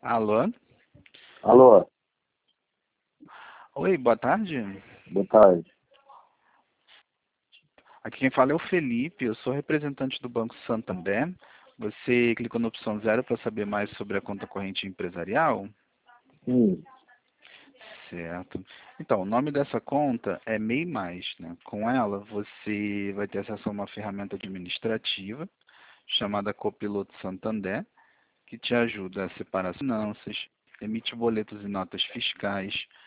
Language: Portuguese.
Alô? Alô, Oi, boa tarde. boa tarde. Aqui quem fala é o Felipe, eu sou representante do Banco Santander. Você clicou na opção 0 para saber mais sobre a conta corrente empresarial? Sim, Certo. Então, o nome dessa conta é MEI Mais, né? Com ela, você vai ter acesso a uma ferramenta administrativa chamada Copiloto Santander, que te ajuda a separar as finanças, emite boletos e notas fiscais,